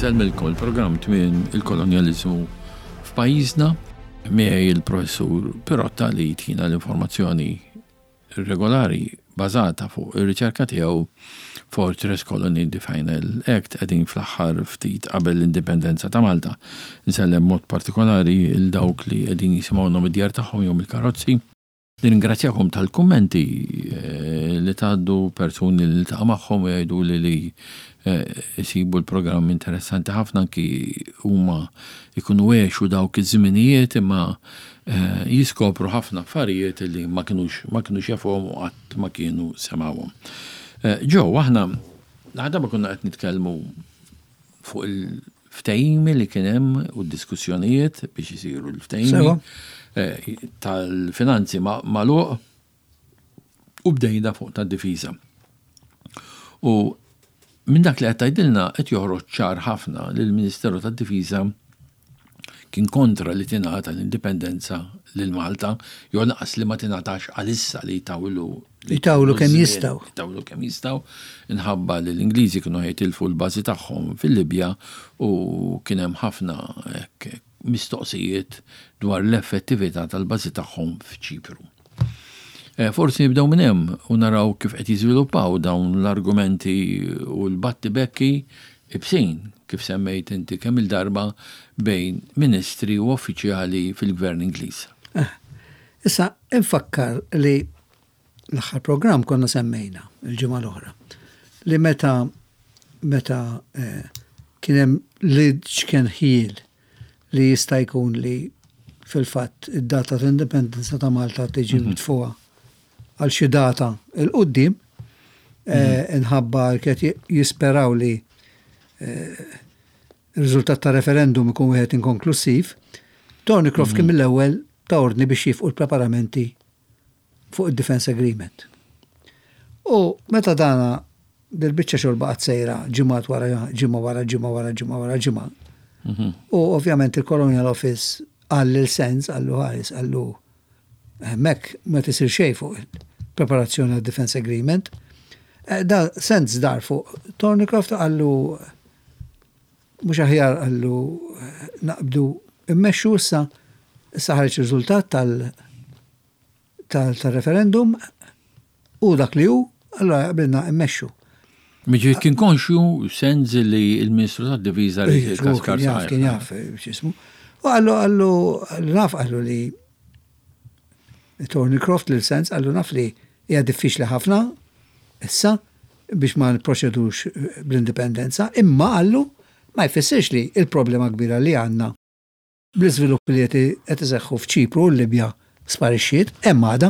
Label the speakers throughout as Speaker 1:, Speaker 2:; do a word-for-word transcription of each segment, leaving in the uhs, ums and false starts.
Speaker 1: Insellmilkom il-programm tmien il-kolonializmu f'pajjiżna miegħi il-professur Pirotta li jtina l-informazzjoni regolari bażata fuq ir-riċerka tiegħu Fortress Colony Definal Act qegħdin fl-aħħar ftit qabel l-indipendenza ta' Malta. Nsellem mod partikolari il-dawk li qegħdin jisimgħuna mid-djar tagħhom jew mill-karozzi. Ningrazzjakom tal-kummenti li tgħaddu persuni li ta' magħhom jgħidu li li jisibu l-programm interessanti ħafna anki huma jkunu għexu dawk iż-żminijiet imma jiskopru ħafna affarijiet li ma kinux ma kinux jafhom u qatt ma kienu semawhom. Ġew aħna għadha ma konna qed nitkellmu fuq il-ftehimi li kien hemm u d-diskussjonijiet biex isiru l-ftehimi tal-finanzi magħluq u bdejna fuq tad-difiża. U minn dak li qed tgħidilna qed joħroġ ċar ħafna li l-Ministeru tad-Difiża kien kontra li tingħata l-indipendenza lil Malta jew naqas li ma tingħatax għalissa li jtawlu
Speaker 2: jtawlu kemm jistgħu.
Speaker 1: Jtawlu kemm jistgħu inħabba li l-Ingliżi kienu ħejtilfu l-bażi tagħhom fil-Libja u kien hemm ħafna mistoqsijiet dwar l-effettività tal-bażi tagħhom f'Ċipru. Forsi nibdew minn hemm u naraw kif qed jiżviluppaw dawn l-argumenti u l-batti bekki ibsin kif semmejt inti kemm il-darba bejn ministri u uffiċjali fil-Gvern Ingliż.
Speaker 2: Issa infakkar li l-aħħar programm konna semmejna il-ġimgħa l-oħra li meta meta kien hemm li kien ħiel li jista' jkun li fil-fatt id-data tal-indipendenza ta' Malta tiġi mitfuqa għal xi data il-qudiem inħabba kiet jisperaw li il-riżultat ta' referendum ikun wieħed inkonklusiv, Thornycroft kien mill-ewwel ta' ordni biex jifqu l-preparamenti fuq id-Defence Agreement. U meta dana dil-biċċa xogħol baqgħet sejra ġimgħat wara ġimgħa wara ġimgħa wara ġimgħa wara ġimgħa. U ovvjament il-Colonial Office għall il-sens għallu ħares għallu mek ma tisir xejn fuq il-preparazzjoni għad Defence Agreement. Da sens dar fuq Thornycroft għallu mhux aħjar għallu naqbdu immexxu issa issa ħareġ riżultat tal tal-referendum u dak li hu allura qbilna immexxu.
Speaker 1: Miġi kien konxju sens li l-Ministru tad-Diviża
Speaker 2: kien jaf kien jaf x'ismu. U għallu għallu naf għallu li Thornycroft li l-sens għallu naf li hija diffiċli ħafna issa biex ma nproċedux bl-indipendenza, imma għallu ma jfissirx li il-problema kbira li għandna bl-iżvilupp li qed iseħħu f'Ċipru u l-Libja sparixxiet hemm għada.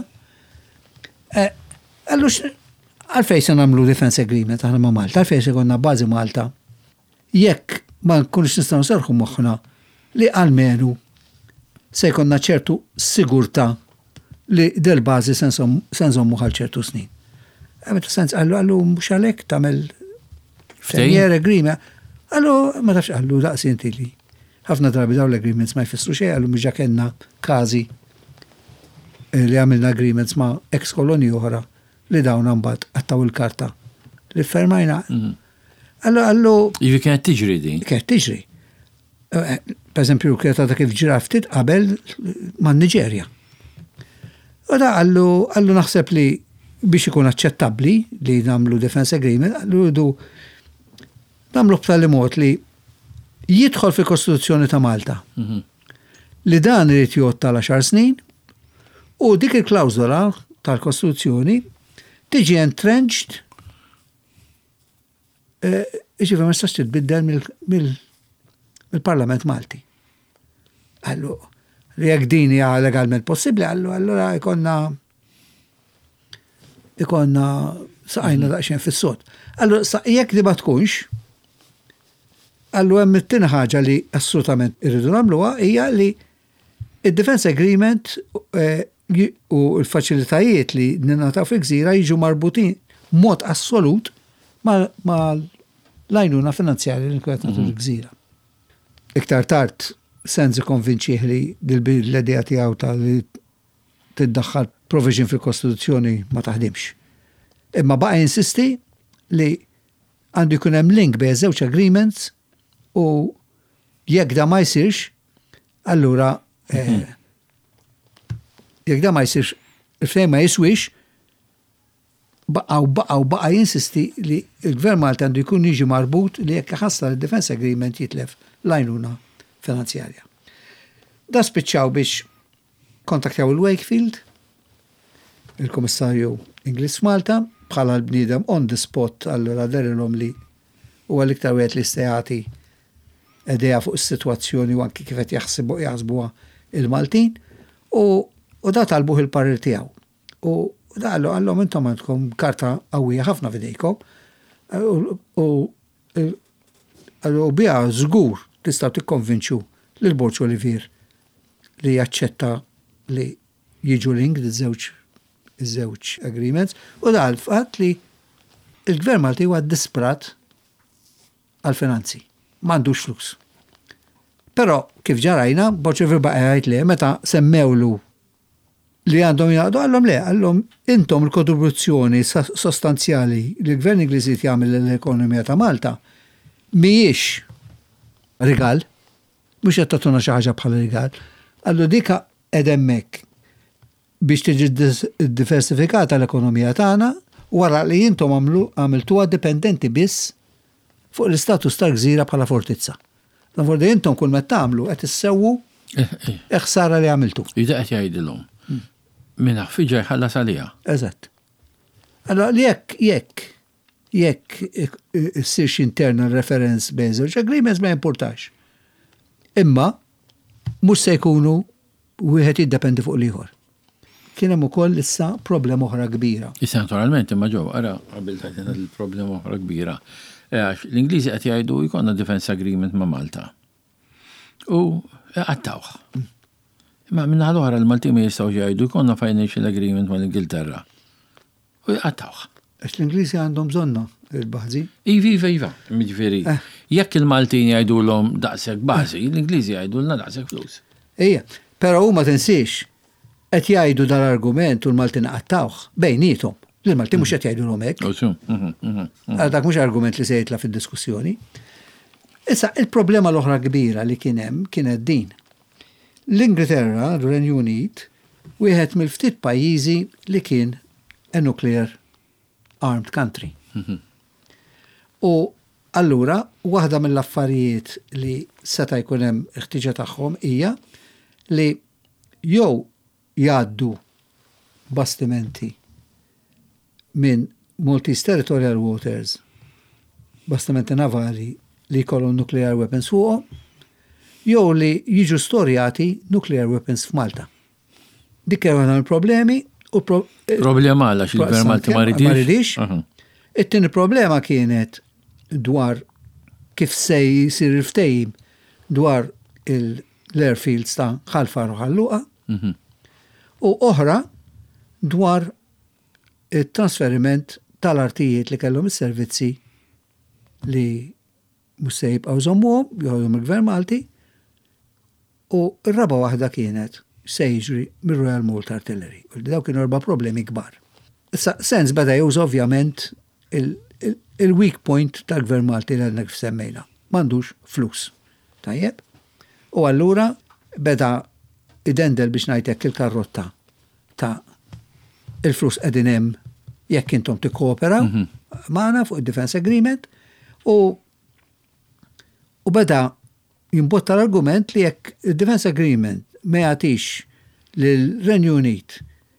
Speaker 2: Għallu għalfejn se nagħmlu Defence Agreement aħna ma' Malta, għalfejn se konna bażi Malta. Jekk ma nkunux nistgħu nserħu moħħna li għalmenu se jkollna ċertu sigurtà li del-bażi se nżommu għal ċertu snin. Għamet sens għallu għallu mhux għalhekk tagħmel ten-year agreement. Għallu ma tafx għallu daqsi inti li ħafna drabi dawn l-agreements ma jfissru xejn għallu mhux kellna każi li għamilna agreements ma' ex-koloni oħra li dawn mbagħad għattaw il-karta li fermajna. Għallu għallu.
Speaker 1: Jivi kienet tiġri din.
Speaker 2: Kienet tiġri. Per eżempju, kienet kif ġira ftit qabel ma' Niġerja. U da għallu għallu naħseb li biex ikun aċċettabbli li nagħmlu Defence Agreement, għallu jdu nagħmlu b'tali mod li jidħol fil-Kostituzzjoni ta' Malta. Li dan irid jgħod tal-għaxar snin u dik il-klawżola tal-Kostituzzjoni tiġi entrenched iġifieri ma tistax titbiddel mill-Parlament Malti. Għallu li jekk din hija legalment possibbli, għallu allura jkollna ikonna saqajna daqsxejn fis-sod. Allura jekk di ma tkunx, għallu hemm it-tieni ħaġa li assolutament irridu nagħmluha hija li id-Defence Agreement u l-faċilitajiet li ningħataw fil-Gżira jiġu marbutin mod assolut ma l-għajnuna finanzjarja li nkwetu fil-Gżira. Iktar tard sensi konvinċih li l-idea tiegħu tal-li tiddaħħal provision fil-Kostituzzjoni ma taħdimx. Imma baqa jinsisti li għandu jkun hemm link bejn żewġ agreements u jekk da ma jsirx, allura jekk da ma jsirx, il-ftehim ma jiswix, baqaw baqaw baqa jinsisti li il-Gvern Malta għandu jkun jiġi marbut li jekk ħassar il-Defense Agreement jitlef l-għajnuna finanzjarja. Da spiċċaw biex kontaktjaw il-Wakefield, il-Komissarju Ingliż Malta, bħala l-bniedem on the spot, allura derilhom li huwa l-iktar wieħed li stejati idea fuq is-sitwazzjoni u anki kif qed jaħsibu jaħsbuha il-Maltin u u da talbuh il-parir tiegħu. U da għallu għallhom intom għandkom karta qawwija ħafna f'idejkom u u biha żgur tistgħu tikkonvinċu lil Borċ Olivier li jaċċetta li jiġu linked iż-żewġ iż-żewġ agreements u da l-fatt li il-Gvern Malti huwa disprat għal-finanzi, m'għandux flus. Però kif ġarajna, Borċ Olivier baqa' jgħid li meta semmewlu li għandhom jgħadu għallom le, għallom intom il-kontribuzzjoni sostanzjali li l-Gvern Ingliżi jagħmel l-ekonomija ta' Malta mhijiex rigal, mhux qed tagħtuna xi ħaġa bħala rigal. Allu dika qed hemmhekk biex tiġi diversifikata l-ekonomija tagħna wara li intom għamlu għamiltuha dipendenti biss fuq l-istatus tal-gżira bħala fortizza. Nafordi intom kull ma tagħmlu qed issewwu ħsara li għamiltu.
Speaker 1: Ida qed jgħidilhom. Minna fiġa jħallas għalija.
Speaker 2: Eżatt. Allora, jekk, jekk, jekk s-sirx internal reference based agreements ma importax. Imma, mux se jkunu wieħed jiddependi fuq liħor. Kien hemm ukoll issa problema oħra kbira.
Speaker 1: Issa naturalment imma ġew ara qabel tajtina l-problema oħra kbira. L-Ingliżi qed jgħidu jkollna defense agreement ma' Malta. U għattawh. Ma minna ħal-oħra l-Malti ma jistaw ġajdu jkollna financial agreement ma l-Ingilterra. U jgħattawħ.
Speaker 2: Għax l-Inglisi għandhom bżonna il-baħzi?
Speaker 1: Ivi, iva, iva. Midġveri. Jekk il-Maltin jgħidu l-om daqsek bażi, l-Inglisi jgħidu l-na daqsek flus.
Speaker 2: Ija, pero u ma tensiex, qed jgħidu dal-argument u l-Maltin għattawħ bejnietom. L-Malti mux qed jgħidu l-om hekk. Għal dak mux argument li se jitla fid-diskussjoni. Issa, il-problema l-oħra kbira li kien hemm kienet din. L-Ingilterra, l-Renju Unit, wieħed mill-ftit pajjiżi li kien a nuclear armed country. U allura, waħda mill-affarijiet li seta' jkun hemm ħtiġa tagħhom hija li jew jgħaddu bastimenti minn Maltese Territorial Waters, bastimenti navali li jkollhom nuclear weapons fuqhom, jew li jiġu storjati nuclear weapons f'Malta. Dik erano l-problemi u
Speaker 1: problema għax il-Gvern Malti ma ridix.
Speaker 2: It-tieni problema kienet dwar kif se jsir il-ftehim dwar l-airfields ta' Ħalfar u Ħalluqa u oħra dwar it-trasferiment tal-artijiet li kellhom is-servizzi li mhux se jibqgħu żommuhom jgħidhom il-Gvern Malti. U r-raba waħda kienet se jiġri mir-Royal Malta Artillery. U daw kienu erba' problemi kbar. Issa sens beda już ovvjament il-weak point tal-Gvern Malti li għandna kif semmejna. M'għandux flus. Tajjeb? U allura beda idendel biex ngħidlek il-karrotta ta' il-flus qegħdin hemm jekk intom tikkooperaw magħna fuq id-Defense Agreement u u beda jimbotta l-argument li jekk il-Defense Agreement ma jagħtix lill-Renju Unit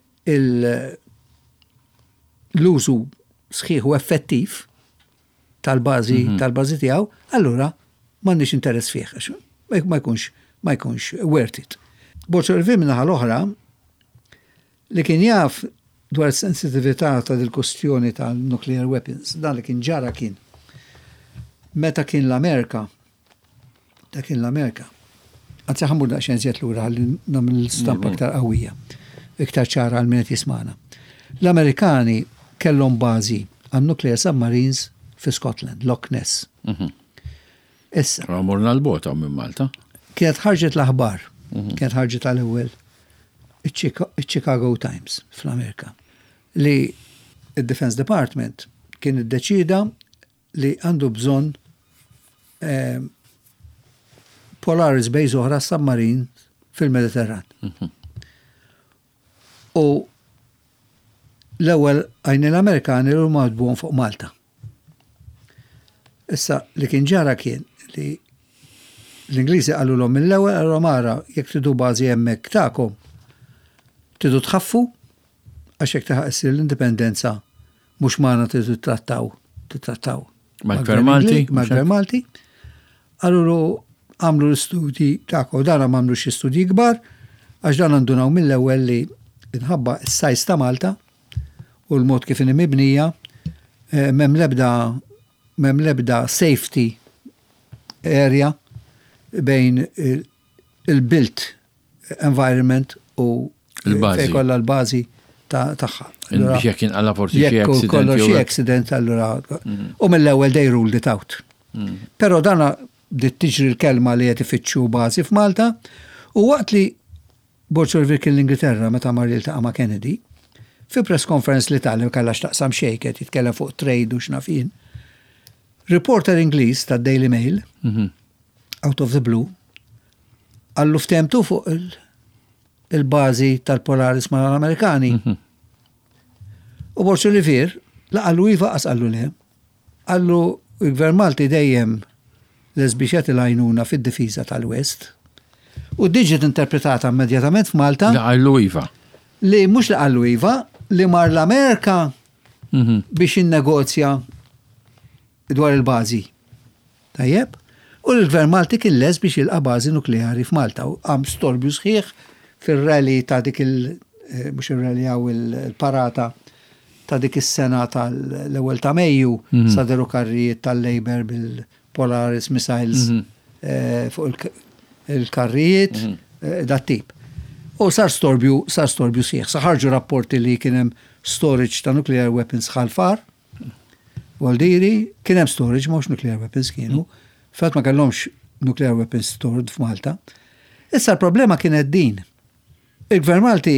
Speaker 2: l-użu sħiħ u effettiv tal-bażi tal-bażi tiegħu, allura m'għandniex interess fih għax ma jkunx ma jkunx worth it. Borċ Olivier minnaħa l-oħra li kien jaf dwar sensitività ta' dil-kustjoni tal-nuclear weapons, dan li kien ġara kien meta kien l-Amerika ta' kien l-Amerika. Għadza ħammur da' xenżiet l-ura għalli namil stampa iktar qawwija, iktar ċara għal-minet jismana. L-Amerikani kellhom bażi għan nuclear submarines fi Scotland, Loch Ness. Issa.
Speaker 1: Għamurna l-bota minn Malta.
Speaker 2: Kienet ħarġet l-aħbar, kienet ħarġet għal-ewwel il-Chicago Times fl-Amerika li il-Defense Department kien iddeċida li għandu bżonn Polaris base oħra submarin fil-Mediterran. U l-ewwel għajni l-Amerikani l madbuhom fuq Malta. Issa li kien ġara kien li l-Ingliżi qalu l-hom mill-ewwel għallu mara jekk tridu bażi hemmhekk tagħkom tridu tħaffu għax jekk taħaq l-indipendenza mhux magħna tridu trattaw, titrattaw.
Speaker 1: Mal-Gvern Malti?
Speaker 2: Mal-Gvern Malti. Għallu għamlu l-istudji tagħkom, dan għamlu xi studji kbar għax dan għandunaw mill-ewwel li inħabba s-sajs ta' Malta u l-mod kif inni mibnija m'hemm l-ebda m'hemm l-ebda safety area bejn il-built environment u
Speaker 1: il-bażi.
Speaker 2: fejn kollha l-bażi tagħha.
Speaker 1: Biex jekk inqala forsi xi accident.
Speaker 2: Kollu xi accident allura. U mill-ewwel they ruled it out. Però dana dit tiġri l-kelma li qed ifittxu bażi f'Malta u waqt li Borċ kien l-Ingilterra meta mar jiltaqa' ma' Kennedy, fi press conference li tal-li kellha x'taqsam xejket jitkellem fuq trade u x'nafin. Reporter Ingliż tad-Daily Mail, out of the blue, għallu ftemtu fuq il-bażi tal-Polaris mal-Amerikani. U Borċ Olivier laqallu iva qas qallu le, għallu il-Gvern Malti dejjem l-esbixet il-għajnuna fid-difiża tal-West. U diġiet interpretata immedjatament f'Malta.
Speaker 1: Laqallu iva.
Speaker 2: Li mhux laqallu iva, li mar l-Amerika biex innegozja dwar il-bażi. Tajjeb? U l-Gvern Malti kien les biex jilqa' bażi nukleari f'Malta. U għam storbju sħiħ fir-rally ta' dik il- mhux ir-rally għaw il-parata ta' dik is-sena tal-ewwel ta' Mejju saderu karrijiet tal-Labor bil-Polaris missiles fuq il-karrijiet dat tip. U sar storbju, sar storbju sieħ. Saħarġu rapporti li kienem storage ta' nuclear weapons xalfar. Waldiri, kienem storage, mux nuclear weapons kienu. Fat ma kellhomx nuclear weapons stored f'Malta. Issa l-problema kienet din. Il-Gvern Malti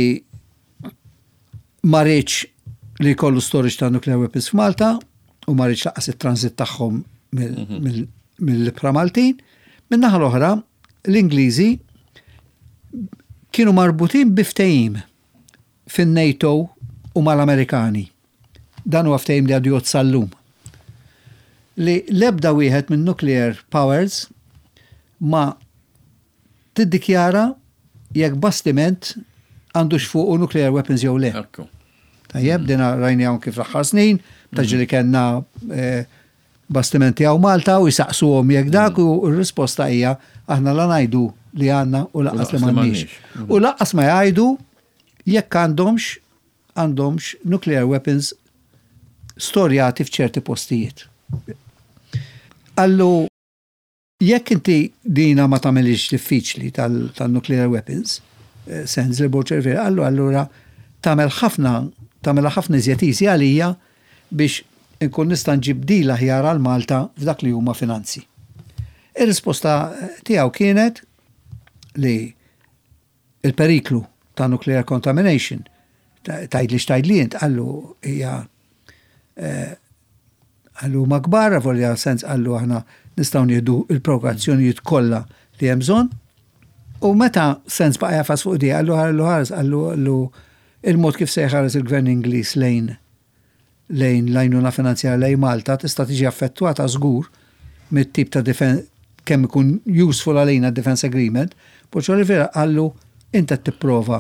Speaker 2: marriċ li kollu storage ta' nuclear weapons f'Malta u marriċ laqas it-transit tagħhom mill-Libra Maltin. Min-naħa l-oħra, l-Ingliżi kienu marbutin biftejim fin-NATO u mal-Amerikani. Dan huwa ftehim li għadu sallum. Li l-ebda wieħed minn nuclear powers ma tiddikjara jekk bastiment għandux fuq nuclear weapons jew le. Tajjeb, dina rajni hawn kif l-aħħar snin, taġri kellna bastimenti għaw Malta u jisaqsuhom jekk dak u r-risposta hija aħna la ngħidu li għandna u laqqas li m'għandniex. U laqqas ma jgħidu jekk għandhomx għandhomx nuclear weapons storjati f'ċerti postijiet. Allu jekk inti dina ma tagħmelix diffiċli tal-nuclear weapons, sens li Borċ Olivier, allu allura tagħmel ħafna tagħmel ħafna iżjed għalija biex inkun nista' nġib dila ħjar għal Malta f'dak li huma finanzi. Ir-risposta tiegħu kienet li il-periklu ta' nuclear contamination tajdli xtajdli jint għallu hija għallu magbar, volja sens għallu aħna nistgħu nieħdu il-provokazzjonijiet kollha li hemm bżonn u meta sens baqa' jafas fuq di għallu għallu ħares għallu il-mod kif se jħares il-Gvern Ingliż lejn lejn lajnuna finanzjarja lejn Malta tista' tiġi affettwata żgur mit-tip ta' kemm ikun useful għalina defense agreement, Borċ Olivier għallu inta tipprova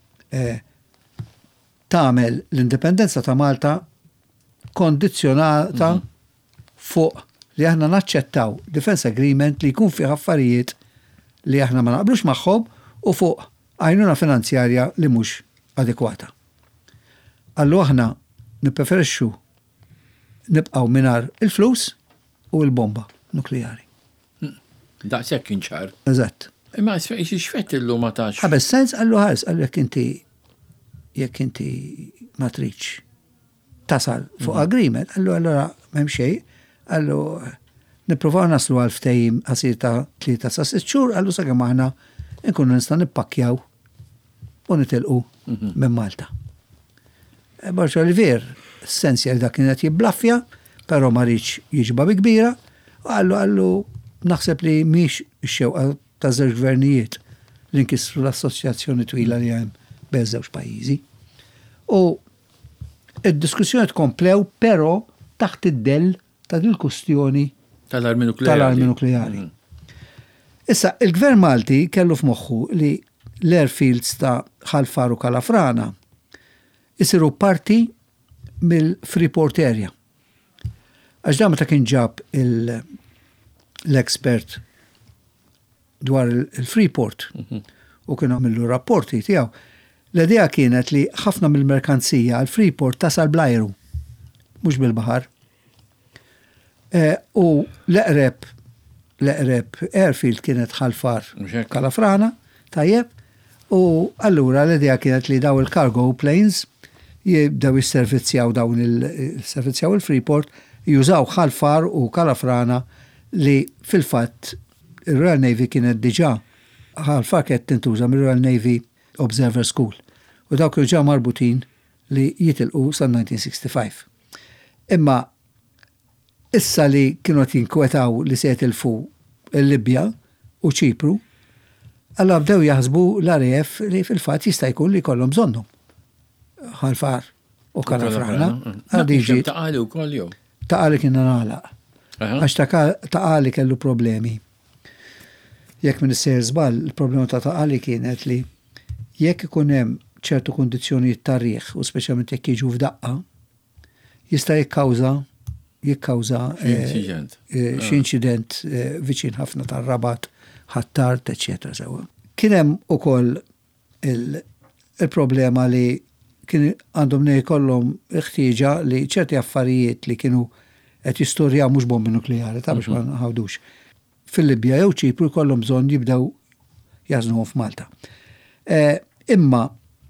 Speaker 2: tagħmel l-indipendenza ta' Malta kondizzjonata fuq li aħna naċċettaw defense agreement li jkun fih affarijiet li aħna ma naqblux magħhom u fuq għajnuna finanzjarja li mhux adekwata. Allu aħna nippreferixxu nibqgħu mingħajr il-flus u l-bomba nukleari.
Speaker 1: Daqshekk kien ċar.
Speaker 2: Eżatt.
Speaker 1: Imma x'fett illum ma tax.
Speaker 2: Ħabes sens għallu ħares għallu jekk inti jekk inti ma tridx tasal fuq agreement, għallu allura m'hemm xejn, għallu nippruvaw naslu għal ftehim qasir ta' tlieta sa sitt xhur, għallu sakemm aħna nkunu nista' nippakkjaw u nitilqu minn Malta. Borċ Olivier, s-sensja li dak kienet jiblaffja, però ma rridx jiġba bi kbira, u għallu għallu naħseb li mhix ix-xewqa ta' żewġ gvernijiet li nkissru l-assoċjazzjoni twila li hemm bejn żewġ pajjiżi. U id-diskussjoni tkomplew però taħt id-dell ta' dil-kustjoni
Speaker 1: tal-armi nukleari.
Speaker 2: Tal-armi nukleari. Issa, il-gvern Malti kellu f'moħħu li l-airfields ta' Ħalfar u Kalafrana isiru parti mill-Freeport area. Għax da meta kien ġab l-expert dwar il-Freeport u kienu għamillu rapporti tiegħu. L-idea kienet li ħafna mill-merkanzija għal-Freeport tasal bl-ajru, mhux bil-baħar. U l-eqreb l-eqreb airfield kienet Ħalfar Kalafrana, tajjeb, u allura l-idea kienet li daw il-cargo planes jibdaw jisservizzjaw dawn il-servizzjaw il-Freeport, jużaw Ħalfar u Kalafrana li fil-fatt il-Royal Navy kienet diġà Ħalfar kienet tintuża mill-Royal Navy Observer School u dawk kienu ġa marbutin li jitilqu sa' nineteen sixty-five. Imma issa li kienu jinkwetaw li se jitilfu l-Libja u Ċipru, alla bdew jaħsbu l-R A F li fil-fatt jista' jkun li kollhom bżonnhom. Ħalfar u Kalafrana.
Speaker 1: Għadiġi. Taqali u koll jew.
Speaker 2: Taqali kien nagħlaq. Għax taqali kellu problemi. Jekk minn is-sejr żball, il-problema ta' taqali kienet li jekk ikun hemm ċertu kundizzjonijiet tarriħ u speċjalment jekk jiġu f'daqqa, jista' jikkawża jikkawża xi inċident viċin ħafna tar-Rabat, Ħattart, eċetera sewa. Kien hemm ukoll il-problema li kien għandhom nej kollhom ħtieġa li ċerti affarijiet li kienu qed jistorjaw mhux bombi nukleari ta' biex ma nħawdux. Fil-Libja jew Ċipru kollhom bżonn jibdew jażnuhom f'Malta. Imma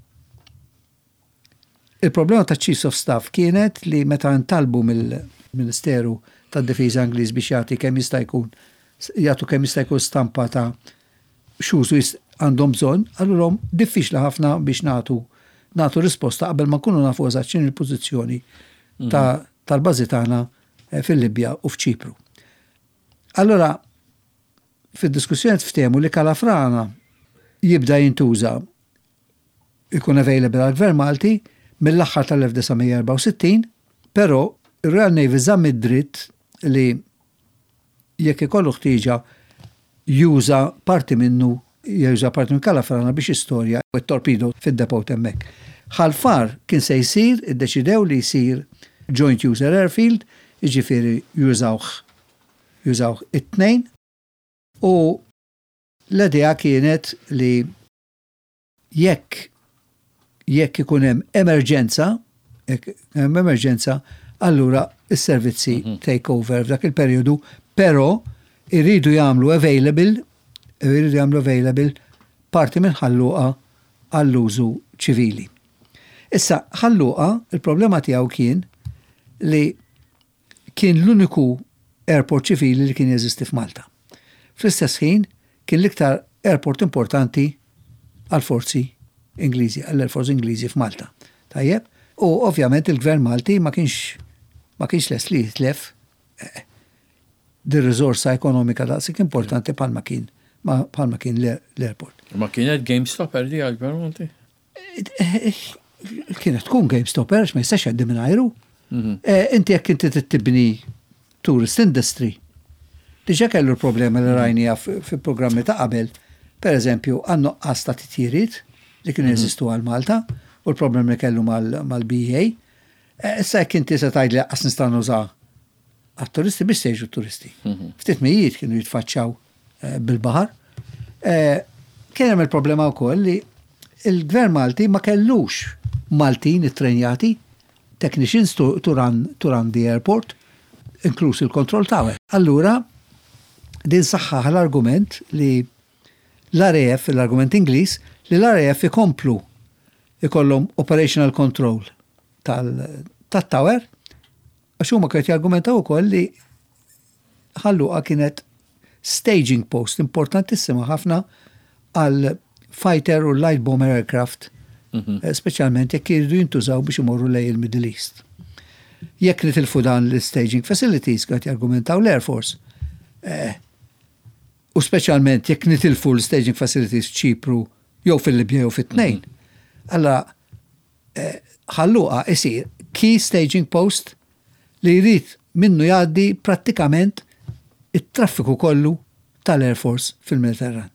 Speaker 2: il-problema ta' Chiefs of Staff kienet li meta ntalbu mill-Ministeru tad-Difiża Ingliż biex jagħti kemm jista' jkun jagħtu kemm jista' jkun stampa ta' x'użu għandhom bżonn, allura diffiċli ħafna biex nagħtu nagħtu risposta qabel ma nkunu nafu eżatt x'inhi l-pożizzjoni tal-bażi tagħna fil-Libja u f'Ċipru. Allura fid-diskussjoni ftehmu li Kalafrana jibda jintuża ikun available għal-Gvern Malti mill-aħħar tal-nineteen sixty-four, però ir-Royal Navy żamm id-dritt li jekk ikollu ħtieġa juża parti minnu juża parti minn Kalafrana biex istorja u t-torpido fid-depot hemmhekk. Ħalfar kien se jsir, iddeċidew li jsir joint user airfield, jiġifieri jużawh jużawh it-tnejn u l-idea kienet li jekk jekk ikun hemm emerġenza, jekk hemm emerġenza, allura is-servizzi take over f'dak il-perjodu, però irridu jagħmlu available, irridu jagħmlu available parti minn ħalluqa għall-użu ċivili. Issa ħalluqa il-problema tiegħu kien li kien l-uniku airport ċivili li kien jeżisti f'Malta. Fl-istess ħin kien l-iktar airport importanti għall-forzi Ingliżi, għall-Air Force Ingliżi f'Malta. Tajjeb? U ovvjament il-Gvern Malti ma kienx ma kienx les li jitlef dir-riżorsa ekonomika daqsik importanti palma kien palma kien l-airport.
Speaker 1: Ma kienet GameStopper di għal-Gvern Malti?
Speaker 2: Kienet tkun GameStopper, ma jistax għaddi minn ajru. Inti jekk inti tittibni tourist industry. Diġa kellu l-problema li rajnija fi-programmi ta' qabel, per eżempju, għannu għasta titjiriet li kienu jeżistu għal-Malta u l-problemi li kellu mal-B A. Issa jekk inti se tgħidli qas nistgħu nuża għat-turisti biex sejġu turisti. Ftit mijiet kienu jitfaċċaw bil-baħar. Kien hemm il-problema wkoll li il-Gvern Malti ma kellux Maltin it-trenjati technicians to, to, run, to run the airport, inkluż il-control tower. Allura, din saħħaħ l-argument li l-R A F, l-argument Ingliż, li l-R A F ikomplu ikollhom operational control tal-tower, għax huma kienu jargumentaw ukoll li ħalluqa kienet staging post importantissima ħafna għal fighter u light bomber aircraft, speċjalment jekk jiridu jintużaw biex imorru lej il-Middle East. Jekk nitilfu dan l-staging facilities kienu jargumentaw l-Air Force. u speċjalment jekk nitilfu l-staging facilities ċipru jew fil-Libja jew fit-tnejn. Alla ħalluqa isir key staging post li jrid minnu jgħaddi prattikament it-traffiku kollu tal-Air Force fil-Mediterran.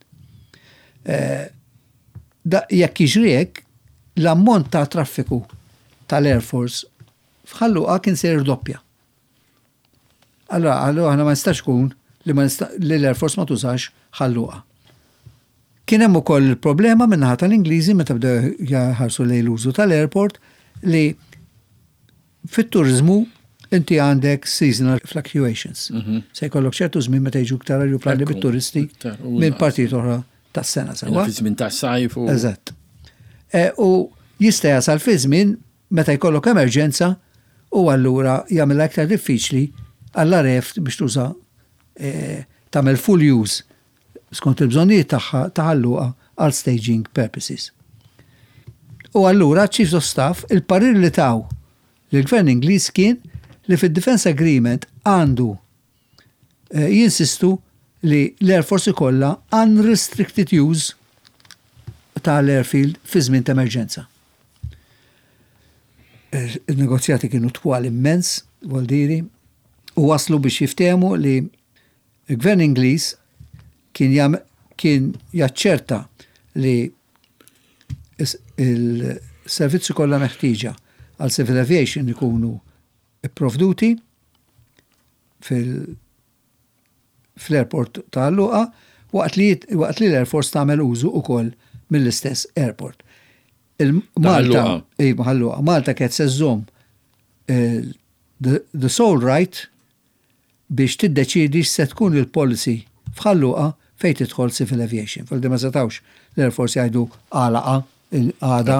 Speaker 2: Jekk jiġriek, l-ammont ta' traffiku tal-Air Force f'ħalluqa kien sejr doppja. Allora, allora ħana ma nistax kun li l-Air Force ma tużax ħalluqa. Kien hemm ukoll il-problema minnaħa tal-Ingliżi meta bdew jaħarsu lejn l-użu tal-airport li fit-turizmu inti għandek seasonal fluctuations. Se jkollok ċertu żmien meta jiġu iktar aeroplani bit-turisti minn partijiet oħra tas-sena sewwa.
Speaker 1: Fi żmien tas-sajf u.
Speaker 2: Eżatt. U jista' jasal fi żmien meta jkollok emerġenza u allura jagħmilha aktar diffiċli għall-areft biex tuża tagħmel full use skont il-bżonnijiet tagħha taħalluqa għal staging purposes. U allura Chiefs of Staff il-parir li taw li l-Gvern Ingliż kien li fid-Defense Agreement għandu jinsistu li l-Air Force ikollha unrestricted use tal-airfield fi żmien ta' emerġenza. Il-negozjati kienu twal immens, Voldiri, u waslu biex jiftehmu li l-Gvern Ingliż kien jam, kien jaċċerta li il-servizzi kollha meħtieġa għal civil aviation ikunu ipprovduti fil fl-airport ta' Luqa waqt li waqt li l-Air Force tagħmel użu ukoll mill-istess airport. Il-Malta, ej Malta, Malta kienet se żomm the sole right biex tiddeċiedi se tkun il-policy f'Ħalluqa fejn tidħol civil aviation. Fil ma setawx l-Air Force jgħidu għalaqa għada.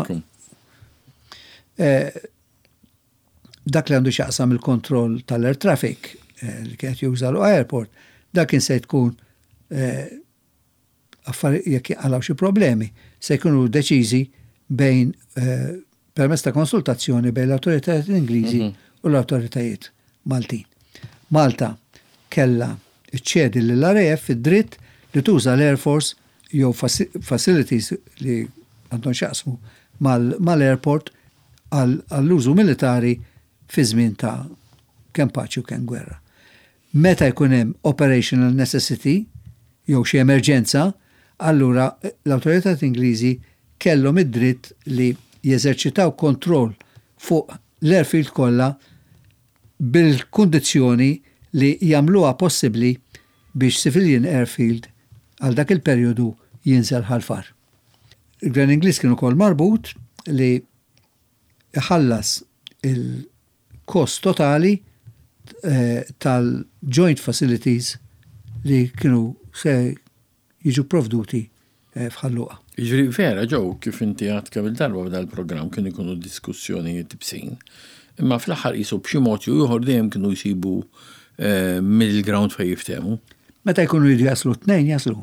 Speaker 2: Dak li għandu xaqsam il-kontroll tal-air traffic li kienet juża l-airport, dak kien se tkun jekk għalaw xi problemi, se jkunu deċiżi bejn permezz ta' konsultazzjoni bejn l-awtoritajiet Ingliżi u l-awtoritajiet Maltin. Malta kella iċċedi l-R A F id-dritt li tuża l-Air Force jew facilities li għandhom xaqsmu mal-airport għall-użu militari fi żmien ta' kemm paċi u kemm gwerra. Meta jkun hemm operational necessity jew xi emerġenza, allura l-awtoritajiet Ingliżi kellhom id-dritt li jeżerċitaw kontroll fuq l-airfield kollha bil-kundizzjoni li jagħmluha possibbli biex civilian airfield għal dak il-perjodu jinżel ħalfar. Il-Gvern Ingliż kien ukoll marbut li ħallas il-kost totali tal-joint facilities li kienu se jiġu provduti f'Ħalluqa.
Speaker 1: Jiġri vera ġew kif inti għad kemm il-darba b'dan il-programm kienu jkunu diskussjonijiet tibsin. Imma fl-aħħar qisu b'xi mod jew ieħor dejjem kienu jsibu middle-ground fejn jiftehmu.
Speaker 2: Meta jkunu jridu jaslu tnejn jaslu.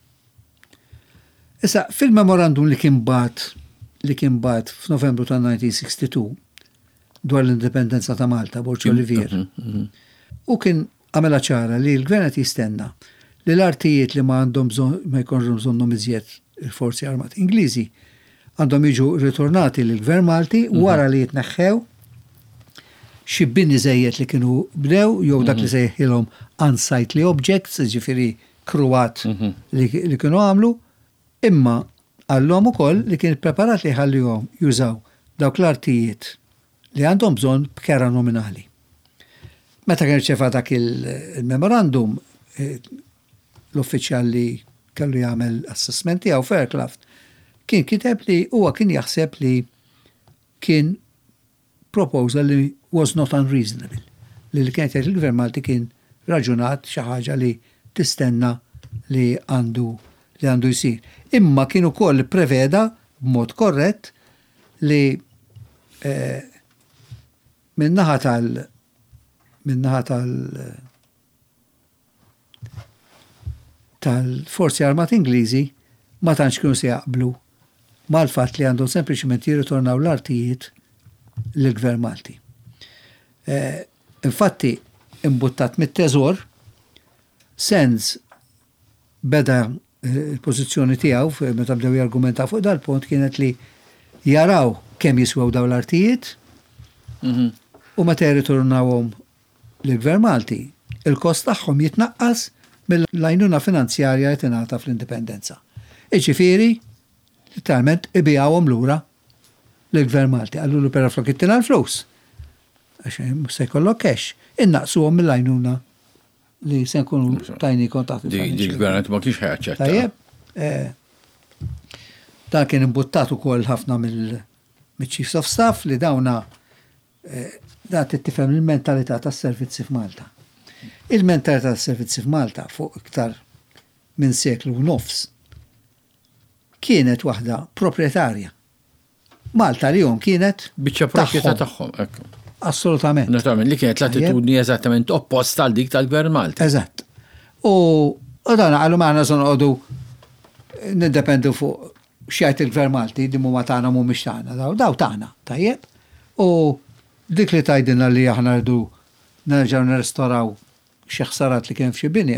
Speaker 2: Issa fil-memorandum li kien bat li kien bat f'Novembru ta' nineteen sixty-two dwar l-indipendenza ta' Malta, Borġ Olivier. U kien għamela ċara li l-gvern qed jistenna li l-artijiet li ma għandhom ma jkunx bżonnhom iżjed il-forzi armati Ingliżi għandhom jiġu ritornati lill-gvern Malti wara li jitneħħew xi binni żejjed li kienu bdew jew dak li sejħilhom unsightly objects, ġifieri kruwat li kienu għamlu, imma għallhom ukoll li kien preparat li ħallihom jużaw dawk l-artijiet li għandhom bżonn b'kera nominali. Meta kien irċeva dak il-memorandum, l-uffiċjal li kellu jagħmel assessment tiegħu Fairclough kien kiteb li huwa kien jaħseb li kien proposal li was not unreasonable. Li li kienet jgħid il-Gvern Malti kien raġunat xi ħaġa li tistenna li għandu li għandu jsir. Imma kien ukoll preveda b'mod korrett li eh, minnaħa tal minnaħa tal tal-forzi armati Ingliżi ma tantx kienu se jaqblu mal-fatt li għandhom sempliċement jirritornaw l-artijiet lill-Gvern Malti. Eh, infatti imbuttat mit-teżor sens beda il-pożizzjoni tiegħu meta bdew jargumentaw fuq dal-punt kienet li jaraw kemm jiswew dawn l-artijiet u meta jirriturnawhom lill-Gvern Malti, il-kost tagħhom jitnaqqas mill-għajnuna finanzjarja li tingħata fl-indipendenza. Iġifieri, literalment ibijawhom lura lill-Gvern Malti. Għallulu pera flok ittina l-flus. Għax se jkollok cash. Innaqsuhom mill-għajnuna li se nkunu tajni kontat.
Speaker 1: Il-Gvern ma kienx ħajaċċetta.
Speaker 2: Tajjeb. Dan kien imbuttat ukoll ħafna mill-Chiefs of Staff li dawna da tittifhem il-mentalità tas-servizzi f'Malta. Il-mentalità tas-servizzi f'Malta fuq iktar minn seklu u nofs kienet waħda proprietarja. Malta li jom kienet
Speaker 1: biċċa proprjetà tagħhom.
Speaker 2: Assolutament.
Speaker 1: Naturalment li kienet l-attitudni eżattament opposta għal dik tal-Gvern Malti.
Speaker 2: Eżatt. U dan għallu maħna son għodu nindependu fuq xjajt il-Gvern Malti, dimmu ma tagħna mhumiex tagħna, daw daw tagħna, tajjeb. U dik li tajdinna li aħna rridu nerġgħu nirrestoraw xi ħsarat li kien f'xi bini,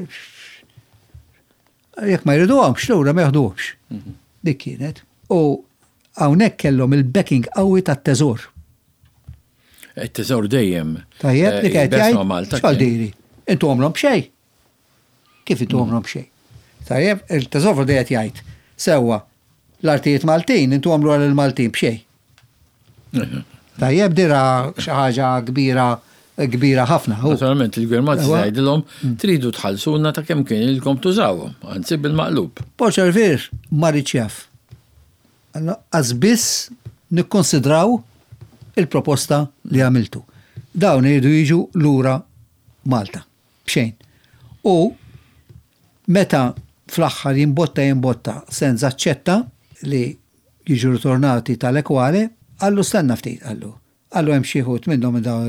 Speaker 2: jekk ma jridduhomx lura ma jaħduhomx. Dik kienet. U hawnhekk kellhom il-backing qawwi tat-teżor.
Speaker 1: Il-teżor dejjem.
Speaker 2: Tajjeb li qed jgħid x'għal diri. Intu għomlhom b'xejn. Kif intu għomlhom b'xejn? Tajjeb, il-teżor dejjem jgħid sewwa l-artijiet Maltin intu għamlu għal il-Maltin b'xejn. Tajjeb dira xi ħaġa kbira kbira ħafna.
Speaker 1: Naturalment il-Gvern Malti jgħidilhom tridu tħallsuna ta' kemm kien ilkom tużawhom, anzi bil-maqlub.
Speaker 2: Poċer vir ma rridx jaf. Għazbiss nikkonsidraw il-proposta li għamiltu. Dawn jridu jiġu lura Malta. Bxejn. U meta fl-aħħar jimbotta jimbotta senz aċċetta li jiġu ritornati tal-ekwale, għallu stanna ftit għallu. Għallu hemm xi ħut minnhom daw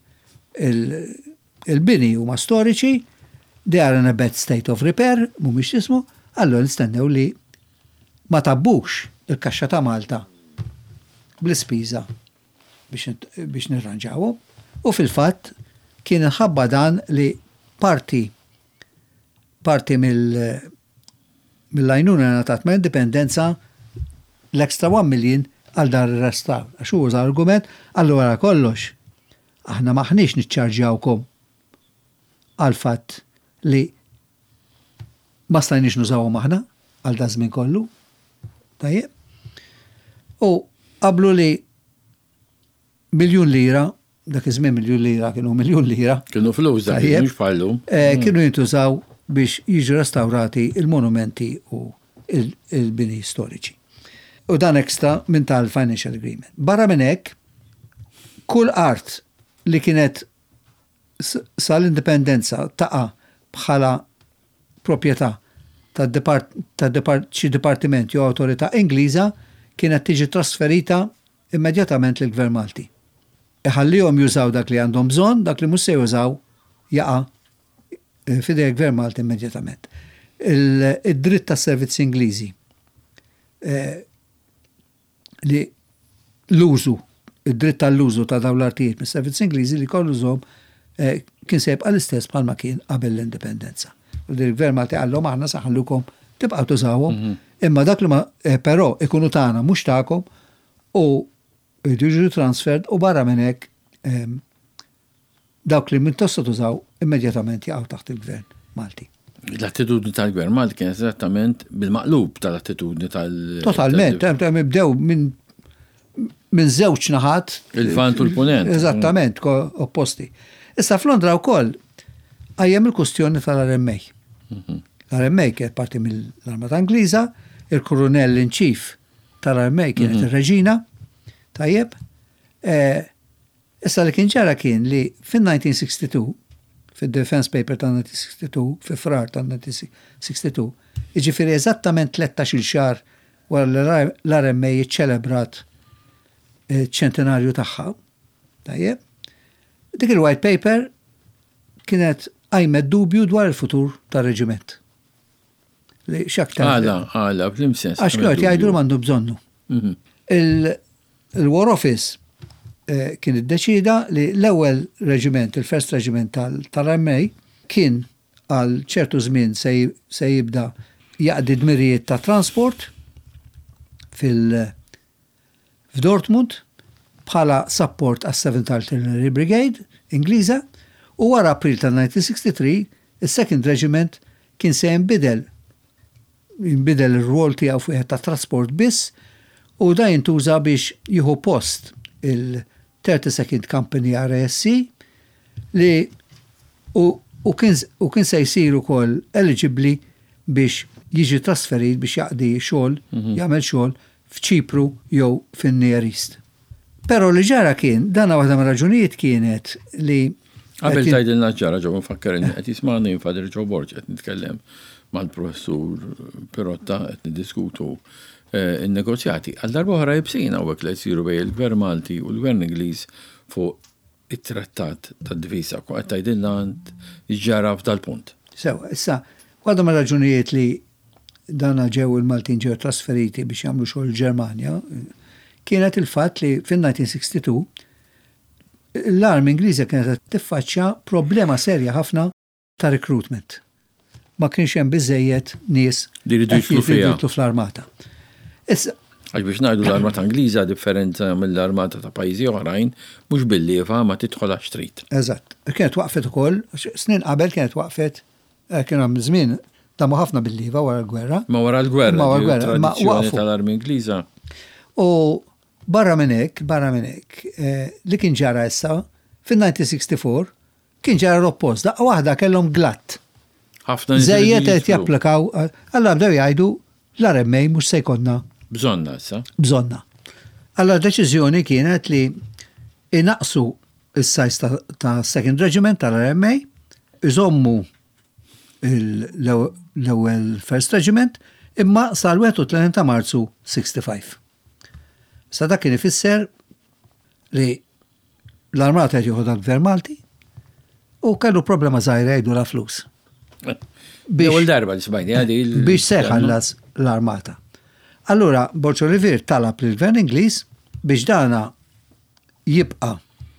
Speaker 2: il-bini huma storiċi, they are in a bad state of repair, mhumiex ismu, għallu nistennew li ma tabbux il-kaxxa ta' Malta bl-ispiża biex nirranġawhom. U fil-fatt kien inħabba dan li parti parti mill-għajnuna ngħatat ma' indipendenza l-extra one million għal dar ir-restaw. Għax huwa argument, allura kollox aħna maħniex niċċarġjawkom għal fatt li ma stajniex nużawhom aħna għal da żmien kollu. Tajjeb. U qablu li miljun lira, dak iż-żmien miljun lira kienu miljun lira.
Speaker 1: Kienu flus dak mhux bħallum.
Speaker 2: Kienu jintużaw biex jiġu restaurati il-monumenti u il-bini storiċi. U dan ekstra minn tal-financial agreement. Barra minn hekk, kull art li kienet sal-indipendenza taqa bħala proprjetà ta' xi dipartiment jew awtorità Ingliża kienet tiġi trasferita immedjatament lill-Gvern Malti. Iħallihom jużaw dak li għandhom bżonn, dak li mhux se jużaw jaqa' fidej il-Gvern Malti immedjatament. Id-dritt tas-servizzi Ingliżi li l-użu, id-dritt tal-użu ta' dawn l-artijiet mis-servizzi Ingliżi li kollu żomm kien se jibqa' l-istess bħalma kien qabel l-indipendenza. U il-Gvern Malti għallhom aħna saħallukom tibqgħu tużawhom, imma dak li ma però ikunu tagħna mhux tagħkom u jiġu transferred u barra minn hekk dawk li mintosta tużaw immedjatament jaqgħu taħt il-Gvern Malti.
Speaker 1: L-attitudni tal-Gvern Malti kien eżattament bil-maqlub tal-attitudni tal-
Speaker 2: Totalment, hemm ibdew minn minn żewġ naħat.
Speaker 1: Il-vant u l-punent.
Speaker 2: Eżattament, opposti. Issa f'Londra wkoll għajjem il-kustjoni tal-R M A. L-R M A kienet parti mill-Armata Ingliża, il-Kurunell in Chief tal-R M A kienet ir-Reġina, tajjeb. Issa li kien ġara kien li fin-nineteen sixty-two, fid-Defense Paper tal-nineteen sixty-two, fi frar tal-nineteen sixty-two, iġifieri eżattament tlettax-il xahar wara l-R M A jiċċelebrat ċentenarju tagħha. Tajjeb. Dik il-White Paper kienet għajmet dubju dwar il-futur tar-reġiment. Li x'aktar.
Speaker 1: Għala, għala, bl-imsens.
Speaker 2: Għax kienu jgħidu m'għandu bżonnu. Il-War Office kien iddeċida li l-ewwel reġiment, il-First Reġiment tal-R M A kien għal ċertu żmien se jibda jaqdi dmirijiet ta' transport fil f'Dortmund bħala support għas seventh Artillery Brigade Ingliża u wara April ta' nineteen sixty-three is-Second Regiment kien se jinbidel jinbidel ir-rwol tiegħu fuq ta' trasport biss u da jintuża biex jieħu post il-thirty-second Company R A S C li u, u, kien, u kien se jsir ukoll eligibbli biex jiġi trasferit biex jaqdi xogħol, mm-hmm. jagħmel xogħol f'Ċipru jew fin-Near East. Però li ġara kien, dana waħda ma' raġunijiet kienet li
Speaker 1: Qabel tajdilna ġara ġo mfakkarin qed jisma'ni Fader Joe Borg qed nitkellem mal-professur Perotta qed niddiskutu il-negozjati. Għal darba oħra jibsina u għek li jsiru bej il-Gvern Malti u l-Gvern Ingliż fuq it-trattat tad-divisa qed tgħidilna ġara f'dal-punt.
Speaker 2: Sewa, issa waħda ma' raġunijiet li dana ġew il-Maltin ġew trasferiti biex jagħmlu xogħol Ġermanja kienet il-fatt li fin-nineteen sixty-two l-armi Ingliża kienet tiffaċċja problema serja ħafna ta' recruitment. Ma kienx hemm biżejjed nies
Speaker 1: li jridu jidħlu
Speaker 2: fl-armata. Issa
Speaker 1: għax biex ngħidu l-armata Ingliża differenza mill-armata ta' pajjiżi oħrajn mhux billieva ma tidħol għax trid.
Speaker 2: Eżatt. Kienet waqfet ukoll, snin qabel kienet waqfet kien hemm żmien ta' ħafna billieva wara l-gwerra.
Speaker 1: Ma wara l-gwerra.
Speaker 2: Ma wara l-gwerra. Ma waqfu
Speaker 1: tal-armi Ingliża.
Speaker 2: U barra minn hekk, barra minn hekk, li kien ġara issa fin-nineteen sixty-four kien ġara l-oppost, daqqa waħda kellhom glatt.
Speaker 1: Ħafna
Speaker 2: żejjed qed japplikaw, alla bdew jgħidu l-R M A mhux se jkollna
Speaker 1: bżonna issa.
Speaker 2: Bżonna. Alla deċiżjoni kienet li inaqsu is-sajs ta' Second Regiment tal-R M A, iżommu l-ewwel First Regiment imma sal-thirty-one ta' Marzu sixty-five. Sa dak kien ifisser li l-armata qed jieħu dak-Gvern Malti u kellu problema żgħira jgħidu la flus.
Speaker 1: Biex darba li smajni għadi
Speaker 2: biex seħħallas l-armata. Allura Borg Olivier talab lill-Gvern Ingliż biex dana jibqa'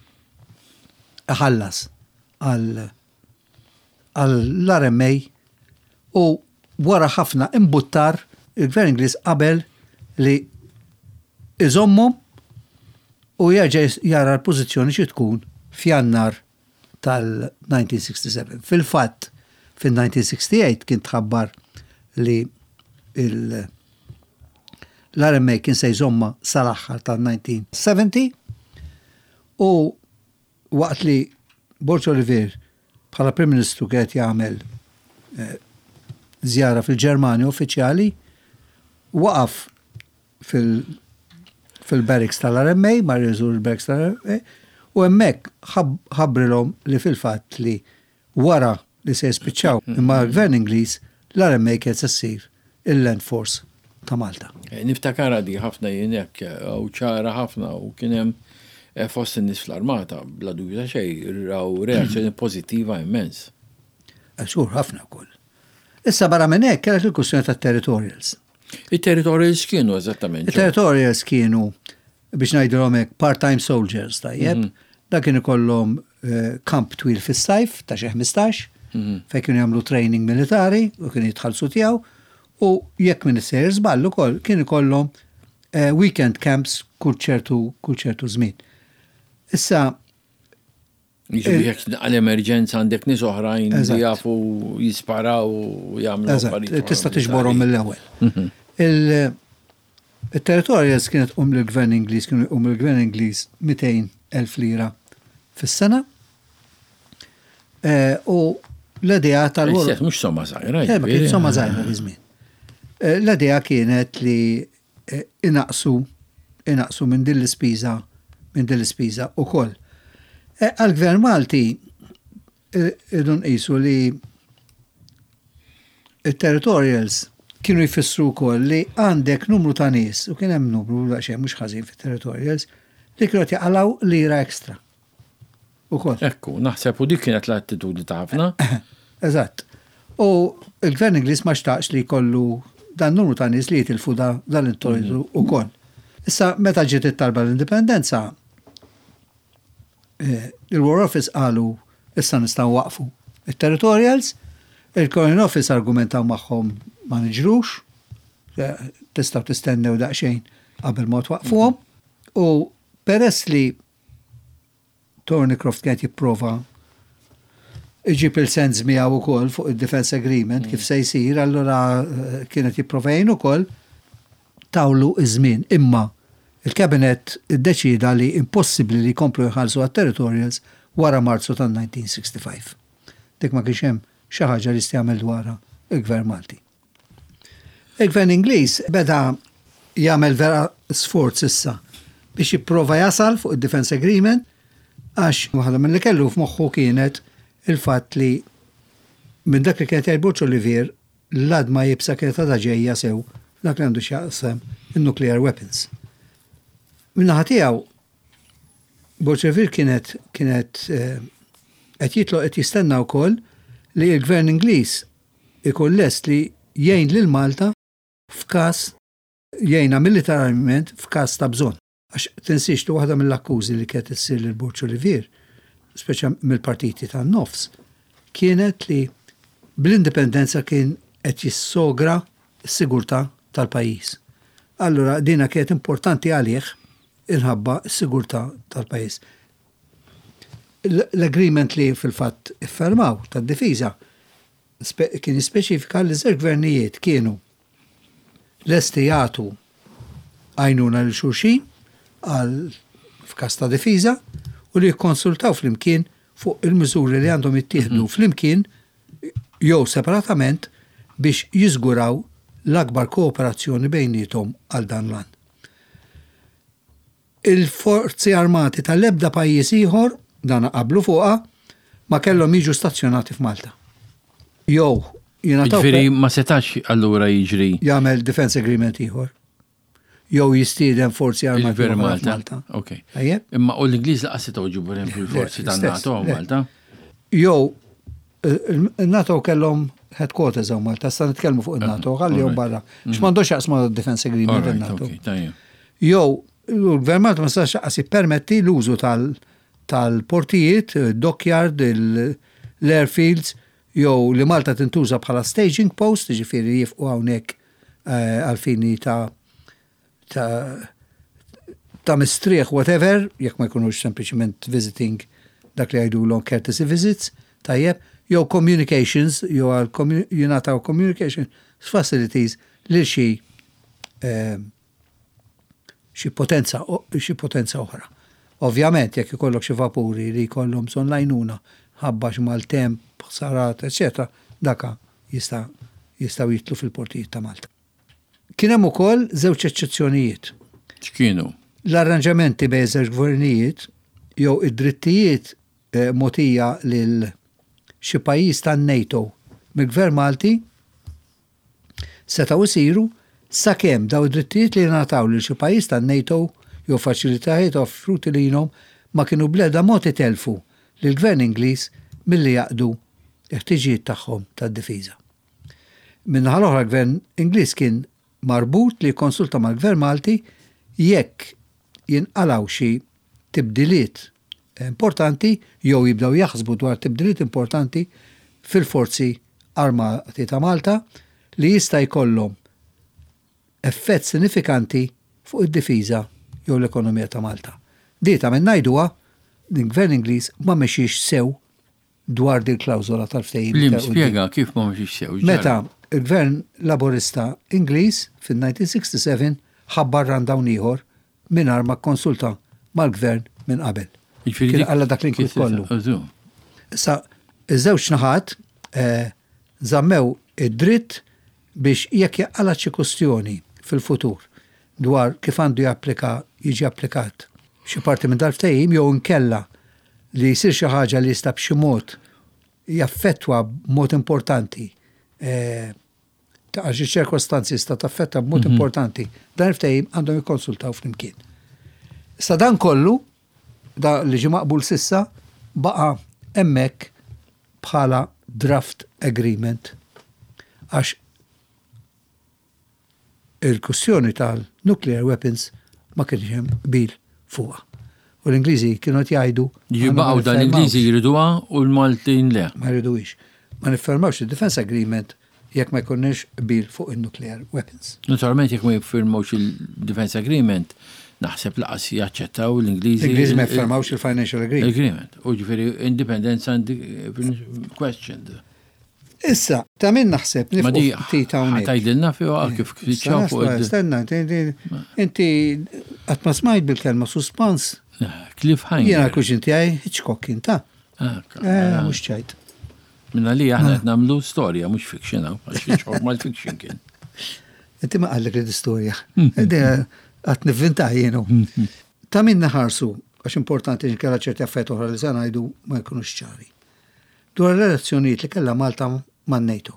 Speaker 2: ħallas għal għall-R M A u wara ħafna imbuttar il-Gvern Ingliż qabel li iżommu u jerġa' jara l-pożizzjoni xi tkun f'Jannar tal-nineteen sixty-seven. Fil-fatt fin-nineteen sixty-eight kien tħabbar li l-R M A kien se jżomma sal-aħħar tal-nineteen seventy u waqt li Borg Olivier bħala Prim Ministru kienet jagħmel żjara fil-Ġermanja uffiċjali waqaf fil- fil-barracks tal-R M A, ma rriżur il-barracks tal-R M A, u hemmhekk ħabbrilhom li fil-fatt li wara li se jispiċċaw imma l-Gvern Ingliż l-R M A kien se ssir il-Land Force ta' Malta.
Speaker 1: Niftakara di ħafna jien hekk u ċara ħafna u kien hemm fost in-nies fl-armata bla dubju ta' xejn raw reazzjoni pożittiva immens.
Speaker 2: Xhur ħafna wkoll. Issa barra minn hekk kienet il-kwistjoni tat-territorials.
Speaker 1: Il-territorials kienu eżattament.
Speaker 2: Il-territorials kienu biex ngħidulhom hekk part-time soldiers tajjeb, dak kienu ikollhom kamp twil fis-sajf ta' xi ħmistax fejn kienu jagħmlu training militari u kienu jitħallsu tiegħu u jekk min isejjer żball ukoll kienu ikollhom weekend camps kull ċertu kull ċertu żmien. Issa
Speaker 1: Jiġifieri jekk għall-emerġenza għandek nies oħrajn li jafu jisparaw u jagħmlu affarijiet.
Speaker 2: Tista' tiġborhom mill-ewwel. Il-territorials kienet um l-Gvern Ingliż, kienu um l-Gvern Ingliż two hundred thousand lira fis-sena. U l-idea tal-wol.
Speaker 1: Mhux somma żgħira.
Speaker 2: Ma kien somma żgħira fi żmien. L-idea kienet li inaqsu inaqsu minn din l-ispiża minn din l-ispiża ukoll. Għal-Gvern Malti idun qisu li il-territorials kienu jfissru wkoll li għandek numru ta' nies u kien hemm numru xejn mhux ħażin fit-territorials li kienu jaqalaw lira ekstra. Ukoll.
Speaker 1: Ekku, naħseb u dik kienet l-attitudni ta' ħafna.
Speaker 2: Eżatt. U l-Gvern Ingliż ma xtaqx li jkollu dan numru ta' nies li jitilfu dal-intoritu ukoll. Issa meta ġiet it-talba l-indipendenza il-War Office qalu issa nistgħu waqfu it-territorials Il-Foreign Office argumentaw magħhom ma niġrux, tistgħu tistennew daqsxejn qabel ma twaqfuhom, u peress li Thornycroft kienet jipprova iġib il-sens miegħu wkoll fuq id-Defense Agreement kif se jsir, allura kienet jipprova jgħin ukoll tawlu iż-żmien. Imma il-Cabinet iddeċida li impossibbli li jkomplu jħallsu għat-territorials wara Marzu tan-nineteen sixty-five. Dik ma kienx hemm xi ħaġa li jagħmel dwarha il-Gvern Malti. Il-Gvern Ingliż beda jagħmel vera sforz issa biex jipprova jasal fuq id-Defense Agreement għax waħda mill-li kellu f'moħħu kienet il-fatt li minn dak li kienet jgħid Olivier l-adma jibsa kienet għadha ġejja sew dak li għandu x'jaqsam il-nuclear weapons. Minnaħa tiegħu Olivier kienet kienet qed jitloq qed jistenna wkoll li l-Gvern Ingliż ikun lest li jgħin lil Malta f'każ jgħinha militarment f'każ ta' bżonn. Għax tinsiex li waħda mill-akkużi li kienet issir lil Burj Olivier, speċjal mill-partiti tan-nofs, kienet li bl-indipendenza kien qed jissogra s-sigurtà tal-pajjiż. Allura dina kienet importanti għalih inħabba s-sigurtà tal-pajjiż. L-agreement li fil-fatt iffermaw tad-difiża kien jispeċifika li żewġ gvernijiet kienu lesti jagħtu għajnuna lil xulxin għal f'każ ta' difiża u li jikkonsultaw flimkien fuq il-miżuri li għandhom jittieħdu flimkien jew separatament biex jiżguraw l-akbar kooperazzjoni bejnietom għal dan l-an. Il-forzi armati tal-ebda pajjiż ieħor dan qablu fuqha ma kellhom jiġu stazzjonati f'Malta. Jew jingħataw
Speaker 1: Jiġifieri ma setax allura jiġri
Speaker 2: jagħmel defense agreement ieħor. Jew jistieden forzi armati
Speaker 1: Malta.
Speaker 2: Malta.
Speaker 1: Okay.
Speaker 2: Ajjeb.
Speaker 1: Imma u l-Ingliż laqas setgħu ġibu il-forzi tan-NATO Malta.
Speaker 2: Jew il-NATO kellhom headquarters hawn Malta, sta nitkellmu fuq il-NATO, ħallihom barra. X'm'għandux jaqsmu defense agreement il-NATO. Jew il-Gvern Malta ma stax jaqas jippermetti l-użu tal- tal-portijiet, dockyard, l-airfields, jew li Malta tintuża bħala staging post, ġifieri jifqu hawnhekk għalfini ta' ta' ta' mistrieħ whatever, jekk ma jkunux sempliċement visiting dak li jgħidulhom courtesy visits, tajjeb, jew communications, jew għal jingħataw communication facilities lil xi xi potenza xi potenza oħra. Ovvjament, jekk ikollok xi vapuri li jkollhom bżonn lajnuna, ħabbax mal-temp, sarat, eċetera, daka jista' jistgħu jitlu fil-portijiet ta' Malta. Kien hemm ukoll żewġ eċċezzjonijiet.
Speaker 1: X'kienu?
Speaker 2: L-arranġamenti bejn żewġ gvernijiet jew id-drittijiet mogħtija lil xi pajjiż tan-NATO mill-Gvern Malti setgħu jsiru sakemm daw id-drittijiet li ngħataw lil xi pajjiż tan-NATO jew faċilitajiet offruti lilhom ma kienu bl-ebda mod itelfu lill-Gvern Ingliż milli jaqdu l-ħtiġijiet tagħhom tad-difiża. Min-naħa l-oħra l-Gvern Ingliż kien marbut li konsulta mal-Gvern Malti jekk jinqalaw xi tibdiliet importanti jew jibdew jaħsbu dwar tibdiliet importanti fil-forzi armati ta' Malta li jista' jkollhom effett sinifikanti fuq id-difiża jew l-ekonomija ta' Malta. Dieta minn ngħiduha l-Gvern Ingliż ma mexiex sew dwar din klawżola tal-ftehim.
Speaker 1: Li spjega kif ma mexiex sew.
Speaker 2: Meta il-Gvern Laburista Ingliż fin-nineteen sixty-seven ħabbar rundown ieħor mingħajr ma konsulta mal-Gvern minn qabel. Kien għalla dak li kif kollu. Issa iż-żewġ naħat żammew id-dritt biex jekk jaqala xi kwestjoni fil-futur dwar kif għandu japplika jiġi applikat xi parti minn dal-ftehim jew inkella li jsir xi ħaġa li jista' b'xi mod jaffettwa b'mod importanti ta' xi ċirkostanzi sta taffetta b'mod importanti dan il-ftehim għandhom jikkonsultaw flimkien. Issa dan kollu da li ġi maqbul sissa baqa hemmhekk bħala draft agreement għax il-kwestjoni tal-nuclear weapons ma kienx hemm qbil fuqha. U l-Ingliżi kienu qed jgħidu
Speaker 1: jibqgħu dan l-Ingliżi jriduha u l-Maltin le.
Speaker 2: Ma jridux. ma niffermawx il-Defense Agreement jekk ma jkunniex bil fuq il-nuclear weapons.
Speaker 1: Naturalment jekk ma jiffirmawx il-Defense Agreement, naħseb laqas jaċċettaw l-Ingliżi.
Speaker 2: L-Ingliżi ma jiffirmawx il-Financial Agreement.
Speaker 1: Agreement. U ġifieri independence and questioned.
Speaker 2: Issa, ta' min naħseb
Speaker 1: Ma di
Speaker 2: tita hawnhekk.
Speaker 1: ħatajdilna fiha kif tfittxaw fuq il-
Speaker 2: Stenna, inti qatt ma smajt bil-kelma suspans.
Speaker 1: Cliffhanger.
Speaker 2: Jiena l-kuxin tiegħi Hitchcock kien ta'. Eh, mhux ċajt.
Speaker 1: Minna li aħna qed nagħmlu storja mhux fiction hawn, għax Hitchcock mal-fiction kien.
Speaker 2: Inti ma qallek l-istorja. Qatt nivvinta jienu. Ta' min naħarsu, għax importanti nkella ċerti affett oħra li se ngħidu ma jkunux ċari. Dwar l-elezzjonijiet li kellha Malta man NATO.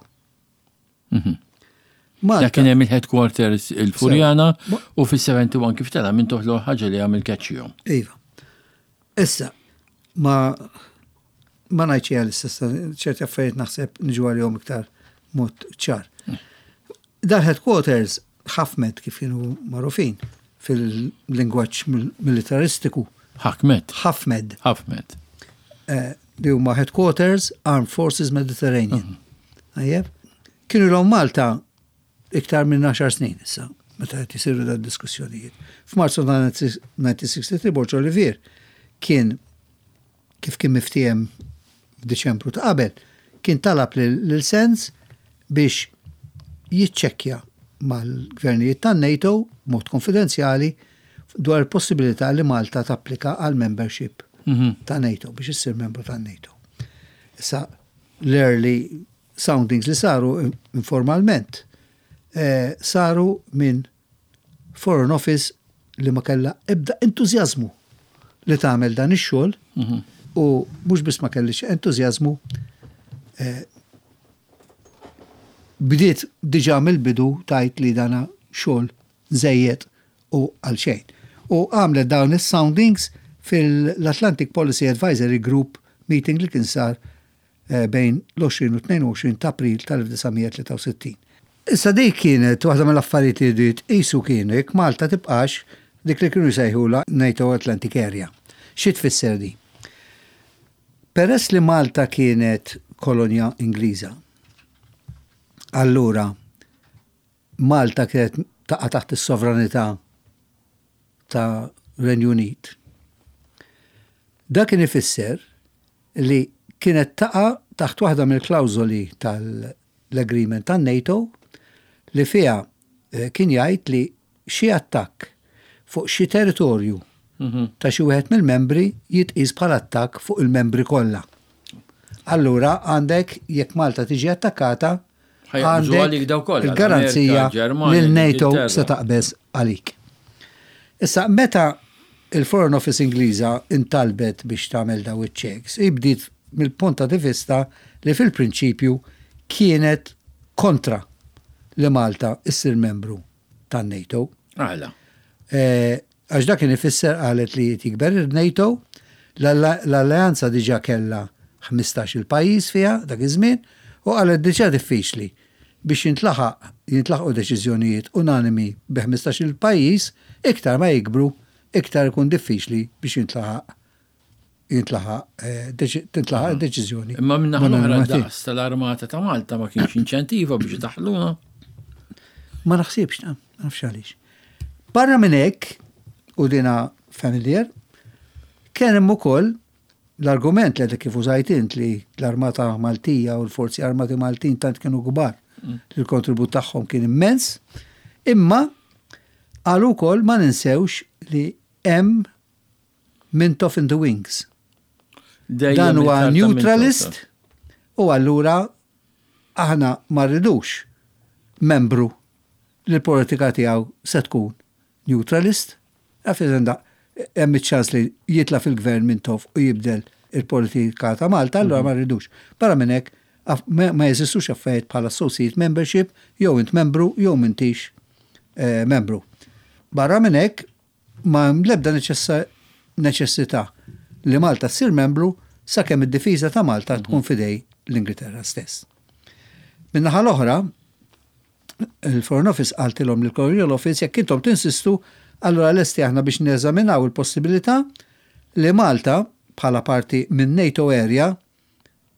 Speaker 1: Da kien hemm il-headquarters il-Furjana u fis-seventy-one kif tela minn toħlu ħaġa li għamil catchihom.
Speaker 2: Iva. Issa, ma ma ngħidx għal issa ċerti affarijiet naħseb niġu għalihom iktar mod ċar. Dal-headquarters ħafmet kif kienu magħrufin fil-lingwaġġ militaristiku.
Speaker 1: Ħakmet.
Speaker 2: Ħafmed.
Speaker 1: Ħafmet.
Speaker 2: Li huma headquarters Armed Forces Mediterranean. Għajjeb? Kienu l Malta iktar minn għaxar snin issa, meta qed jisiru da diskussjonijiet. F'Marzu nineteen sixty-three Borġ Olivier kien kif kien miftijem f'Diċembru ta' qabel, kien talab lil-Sens biex jiċċekkja mal-gvernijiet tan-NATO mod konfidenzjali dwar il-possibilità li Malta tapplika għal membership ta' NATO biex issir membru ta' NATO. Issa l-early soundings li saru informalment eh, saru minn Foreign Office li ma kella ebda entużjażmu li tagħmel dan ix-xogħol u mhux biss ma kellix entużjażmu eh, bdiet diġà mill-bidu tajt li dana xogħol żejjed u għal xejn. U għamlet dawn is-soundings fil-Atlantic Policy Advisory Group meeting li kien sar eh, bejn l-għoxrin u tnejn ta' April tal-nineteen sixty-three. Issa dik kienet waħda mill-affarijiet li jrid qisu kienu jekk Malta tibqax dik li kienu jsejħula NATO Atlantic Area. Xi tfisser di? Peress li Malta kienet kolonja Ingliża, allura Malta kienet taqa' taħt is-sovranità ta' Renju Unit. Dak kien ifisser li kienet taqa' taħt waħda mill-klawżoli tal-agreement tan-NATO li fiha kien jgħid li xi attakk fuq xi territorju ta' xi wieħed mill-membri jitqis bħala attakk fuq il-membri kollha. Allura għandek jekk Malta tiġi attakkata għandek il-garanzija li l-NATO se taqbeż għalik. Issa meta il-Foreign Office Ingliża intalbet biex tagħmel daw iċ-checks, ibdiet mill-punta di vista li fil-prinċipju kienet kontra li Malta issir membru tan-NATO.
Speaker 1: Għala.
Speaker 2: Għax dak kien ifisser qalet li tikber il-NATO, l-alleanza diġà kellha ħmistax il-pajjiż fiha dak iż-żmien u qalet diġà diffiċli biex jintlaħaq jintlaħqu deċiżjonijiet unanimi bi ħmistax il-pajjiż iktar ma jikbru iktar ikun diffiċli biex jintlaħaq jintlaħaq tintlaħaq deċiżjoni.
Speaker 1: Imma minna ħal-oħra daqs tal-Armata ta' Malta ma kienx inċentiva biex taħluna.
Speaker 2: Ma naħsibx ta' nafx għaliex. Barra minn hekk u dina familjer, kien hemm ukoll l-argument li kif użajt int li l-Armata Maltija u l-Forzi Armati Maltin tant kienu kbar li l-kontribut tagħhom kien immens, imma għal ukoll ma ninsewx li hemm mint in the wings. Dan huwa neutralist u allura aħna ma rridux membru li l-politika tiegħu se tkun neutralist. Għafizenda, hemm iċ-ċans li jitla fil-gvern Mintoff u jibdel il-politika ta' Malta, allura ma rridux. Barra minn hekk ma jeżistux affarijiet bħala associate membership, jew int membru, jew m'intix membru. Barra minn hekk ma l-ebda neċessità li Malta ssir membru sakemm id-difiża ta' Malta tkun fidej l-Ingilterra stess. Min-naħa l-oħra, il-Foreign Office qaltilhom lill-Colonial Office jekk intom tinsistu allura lesti aħna biex neżaminaw il-possibilità li Malta bħala parti minn NATO area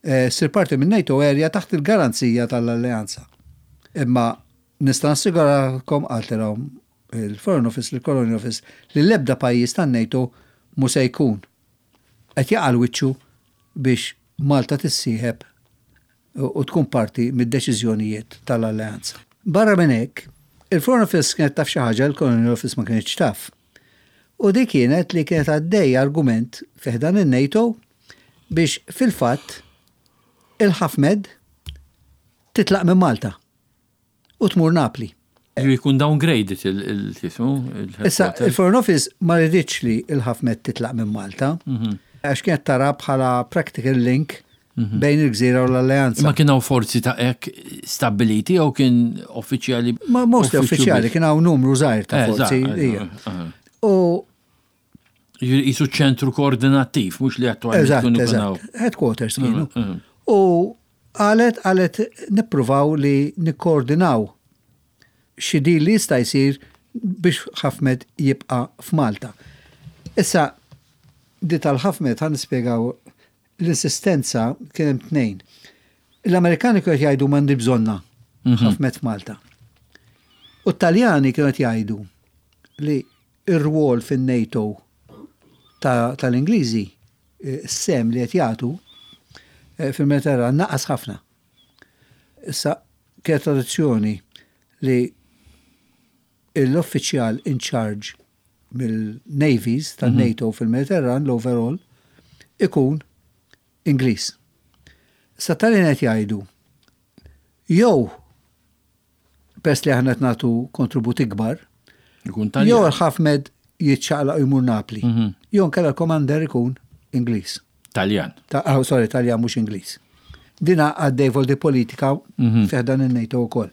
Speaker 2: sir parti minn NATO area taħt il-garanzija tal-alleanza. Imma nista' nassigurakom għalteraw il-Foreign Office, il-Colonial Office, li l-ebda pajjiż tan-NATO mu se jkun qed jaqal wiċċu biex Malta tissieħeb u tkun parti mid-deċiżjonijiet tal-alleanza. Barra minn hekk, il-Foreign Office kienet taf xi ħaġa, il-Colonial Office ma kienx taf. U di kienet li kienet għaddej argument fiħdan il-NATO biex fil-fatt il-ħafmed titlaq minn Malta u tmur Napli.
Speaker 1: Jkun downgraded il-tismu?
Speaker 2: Issa, il-Foreign Office ma rridx li il-ħafmed titlaq minn Malta, għax kienet tara bħala practical link bejn il-Gżira u l-Alleanza.
Speaker 1: Ma kienaw forzi ta' ek stabiliti u kien uffiċjali?
Speaker 2: Ma mostly uffiċjali, kienaw numru zaħir ta' forzi. U
Speaker 1: jisu ċentru koordinattiv, mux li attualment
Speaker 2: kienu kienaw. Headquarters kienu. U għalet għalet nippruvaw li nikkoordinaw xidi li jista' jsir biex ħafmed jibqa' f'Malta. Issa, di tal-ħafmed ħan nispjegaw l-insistenza kien hemm tnejn. L-Amerikani kienu jgħidu m'għandi bżonna ħafmed f'Malta. U t-Taljani kienu jgħidu li ir-rwol fin-NATO tal-Ingliżi s-sem li qed jagħtu fil-Mediterran naqas ħafna. Issa kien tradizzjoni li l-uffiċjal in charge mill-navies tan-NATO fil-Mediterran l-overall ikun Ingliż. Issa Taljan qed jgħidu jew pers li aħna qed nagħtu kontribut ikbar, jew il-ħafmed jitċaqlaq jmur Napli. Jew nkella l-commander ikun Ingliż.
Speaker 1: Taljan.
Speaker 2: Oh, sorry, Taljan mhux Ingliż. Dina għaddej voldi politika fiħdan il-NATO wkoll.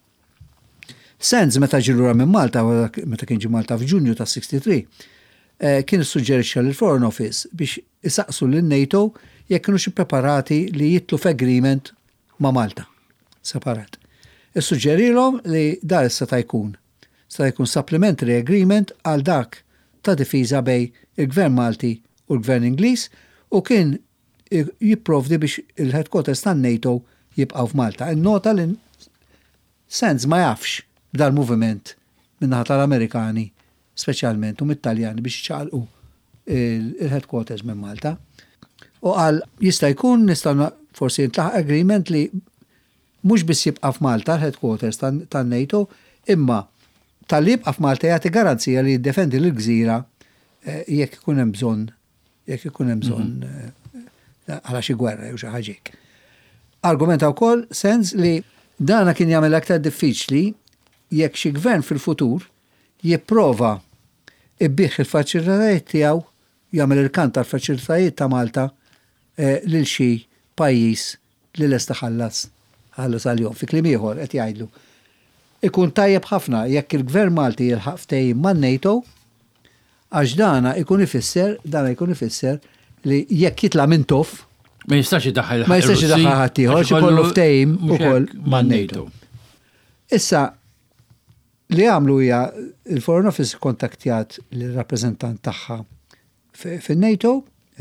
Speaker 2: Sands meta ġilura minn Malta, meta kien ġi Malta f'Ġunju ta' sixty-three, kien issuġġerixxa lill-Foreign Office biex isaqsu lin-NATO jekk kienu xi preparati li jitlu f'agreement ma' Malta, separat. Issuġġerilhom li da issa ta' jkun. Sta' jkun supplementary agreement għal dak ta' difiża bej il-Gvern Malti u l-Gvern Ingliż u kien jipprovdi biex il-headquarters tan-NATO jibqgħu f'Malta. Innota li Sands ma jafx dal-moviment minnaħa tal-Amerikani, speċjalment u mit-Taljani biex ċaqalqu il-headquarters minn Malta. U għal jista' jkun nistgħu forsi nitlaħaq agreement li mhux biss jibqa' f'Malta l-headquarters tan-NATO, imma tal-li jibqa' f'Malta jagħti garanzija li jiddefendi l-Gżira jekk ikun hemm bżonn, jekk ikun hemm bżonn għala xi gwerra jew xi ħaġa. Argumenta wkoll sens li dana kien jagħmel aktar diffiċli jekk xi gvern fil-futur jipprova ibbieħ il-faċilitajiet tiegħu jagħmel il-kant tal-faċilitajiet ta' Malta lil xi pajjiż li lesta ħallas ħallas għalihom fi kliem ieħor qed jgħidlu. Ikun tajjeb ħafna jekk il-Gvern Malti jilħaq ftehim man-NATO għax dana ikun ifisser, dana ikun ifisser li jekk jitla' minn toff
Speaker 1: ma jistax idaħħal
Speaker 2: ma jistax idaħħal ħadd ieħor xi kollu ftehim ukoll man-NATO. Issa li għamlu hija il-Foreign Office kontaktjat l-rappreżentant tagħha fin-NATO,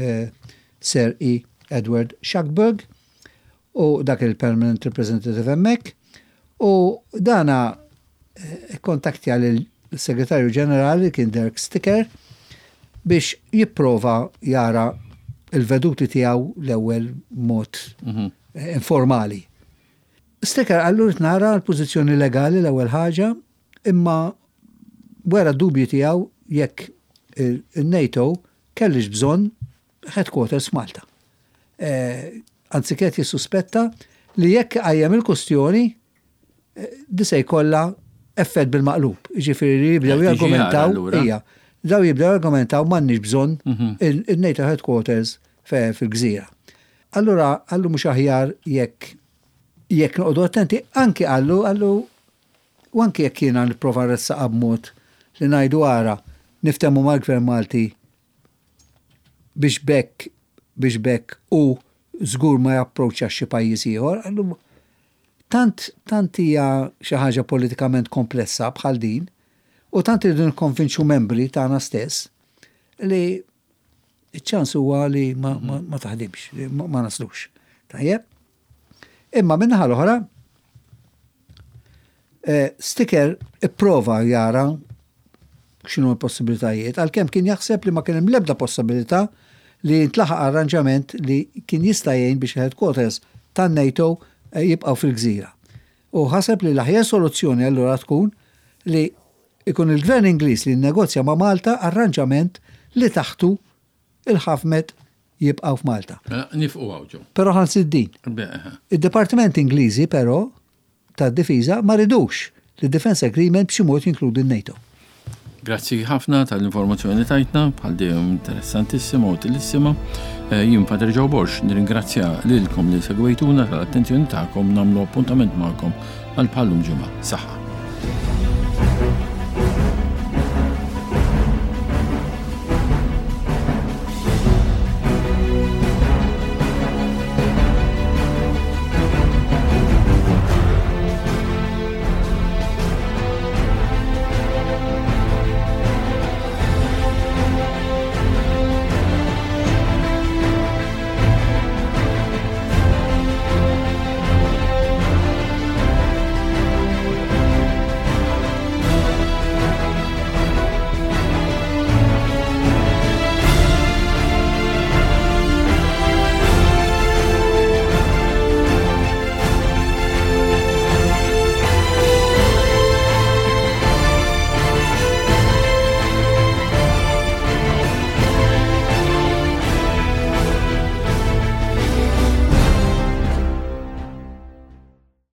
Speaker 2: Sir E. Edward Schackburg, u dak il-Permanent Representative hemmhekk, u dana kontaktja l-Segretarju Ġenerali kien Dirk Sticker biex jipprova jara il-veduti tiegħu l-ewwel mod informali. Sticker allura nara l-pożizzjoni legali l-ewwel ħaġa, imma wara dubju tiegħu jekk il-NATO kellix bżonn headquarters Malta. Anzikiet jissuspetta li jekk għajjem il-kustjoni di se jkollha effett bil-maqlub. Ġifieri jibdew jargumentaw hija. Daw jibdew jargumentaw m'għandniex bżonn il-NATO headquarters fil-Gżira. Allura għallu mhux aħjar jekk jekk noqogħdu attenti anke għallu għallu u anke jekk jiena nipprova nressaq b'mod li ngħidu ara niftehmu mal-Gvern Malti biex bekk biex bekk u żgur ma japproċċa xi pajjiż ieħor, għallu tant tant hija xi ħaġa politikament komplessa bħal din u tant irridu nikkonvinċu membri tagħna stess li ċ-ċans huwa li ma, ma, ma taħdimx, ma, ma naslux. Tajjeb. Imma minnaħa l-oħra, Sticker ipprova jara x'inhu l-possibilitajiet, għalkemm kien jaħseb li ma kien hemm l-ebda possibilità li ntlaħaq arranġament li kien jista' jgħin biex headquarters tan-NATO jibqgħu fil-gżira. U ħaseb li l-aħjar soluzzjoni allura tkun li ikun il-Gvern Ingliż li nnegozja ma' Malta arranġament li taħtu il-ħafmet jibqgħu f'Malta.
Speaker 1: Nifqu għawġu.
Speaker 2: Però ħansiddin. Id-Dipartiment Ingliżi però tad-Difiża ma ridux li d-Defense Agreement b'xi mod jinkludi n-NATO.
Speaker 1: Grazzi ħafna tal-informazzjoni tajtna, bħal dejjem interessantissima u utilissima. Jien Pater Joe Borsch nirringrazzja lilkom li segwejtuna tal-attenzjoni tagħkom, nagħmlu appuntament magħkom għal bħallum ġimgħa. Saħħa.